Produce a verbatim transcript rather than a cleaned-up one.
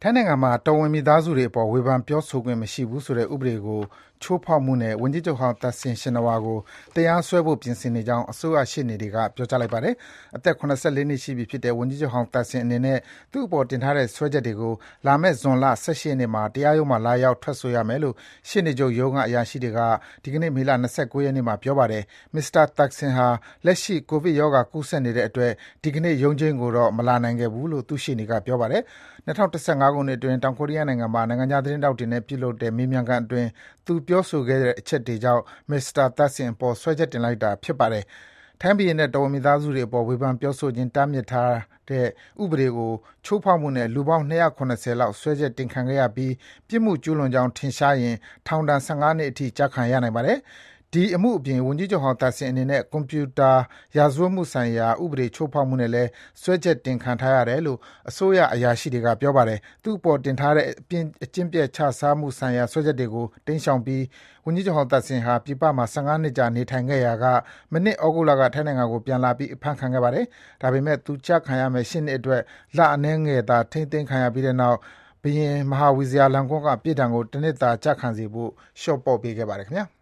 ထိုင်းနိုင်ငံမှာတော်ဝင်မိသားစုတွေအပေါ်ဝေဖန်ပြောဆိုခွင့်မရှိဘူးဆိုတဲ့ဥပဒေကိုချိုးဖောက်မှုနဲ့ဝန်ကြီးချုပ်ဟောင်းသက်ဆင်ရှင်နဝါကိုတရားစွဲဖို့ပြင်ဆင်နေကြောင်းအစိုးရရှေ့နေတွေကပြောကြားလိုက်ပါတယ်။အသက် ၇၄ နှစ်ရှိပြီဖြစ်တဲ့ဝန်ကြီးချုပ်ဟောင်းသက်ဆင်အနေနဲ့သူ့အပေါ်တင်ထားတဲ့စွဲချက်တွေကိုလာမယ့်ဇွန်လ ၁၈ ရက်နေ့မှာတရားရုံးမှာလာရောက်ထွက်ဆိုရမယ်လို့ရှေ့နေချုပ်ရုံးကအရာရှိတွေကဒီကနေ့မေလ ၂၉ ရက်နေ့မှာပြောပါတယ်။ မစ္စတာသက်ဆင်ဟာလက်ရှိကိုဗစ်ရောဂါကူးစက်နေတဲ့အတွက်ဒီကနေ့ရုံးချိန်းကိုတော့မလာနိုင်ခဲ့ဘူးလို့သူ့ရှေ့နေကပြောပါတယ်။ ၂၀၁၅ ခုနှစ်အတွင်းတောင်ကိုရီးယားနိုင်ငံမှာနိုင်ငံခြားသတင်းထောက်တွေနဲ့ပြုလုပ်တဲ့မေးမြန်းခန်းအတွင်းသူပြောဆိုခဲ့တဲ့အချက်တွေကြောင့်မစ္စတာသက်ဆင်အပေါ်စွဲချက်တင်လိုက်တာဖြစ်ပါတယ်။ထိုင်းဘုရင်နဲ့တော်ဝင်မိသားစုတွေအပေါ်ဝေဖန်ပြောဆိုခြင်းတားမြစ်ထားတဲ့ဥပဒေကိုချိုးဖောက်မှုနဲ့လူပေါင်း ၂၇၀ လောက်စွဲချက်တင်ခံခဲ့ရပြီးပြစ်မှုကျူးလွန်ကြောင်းထင်ရှားရင်ထောင်ဒဏ် ၁၅ နှစ်အထိကျခံရနိုင်ပါတယ်။ဒီအမှုအပြင်ဝန်ကြီးချုပ်ဟောင်းသက်ဆင်အနေနဲ့ကွန်ပြူတာရာဇဝတ်မှုဆိုင်ရာဥပဒေချိုးဖောက်မှုနဲ့လည်းစွဲချက်တင်ခံထားရတယ်လို့အစိုးရအရာရှိတွေကပြောပါတယ်။သူ့အပေါ်တင်ထားတဲ့အကျင့်ပျက်ခြစားမှုဆိုင်ရာစွဲချက်တွေကိုတိမ်းရှောင်ပြီးဝန်ကြီးချုပ်ဟောင်းသက်ဆင်ဟာပြည်ပမှာ ၁၅ နှစ်ကြာနေထိုင်ခဲ့ရာကမနှစ်သြဂုတ်လကထိုင်းနိုင်ငံကိုပြန်လာပြီးအဖမ်းခံခဲ့ပါတယ်။ဒါပေမဲ့သူကျခံရမယ့် ၈ နှစ်အတွက်လအနည်းငယ်သာထိန်းသိမ်းခံရပြီးတဲ့နောက်ဘုရင် Maha Vajiralongkorn ကပြစ်ဒဏ်ကိုတနှစ်သာကျခံစေဖို့လျှော့ပေါ့ပေးခဲ့ပါတယ်ခင်ဗျာ။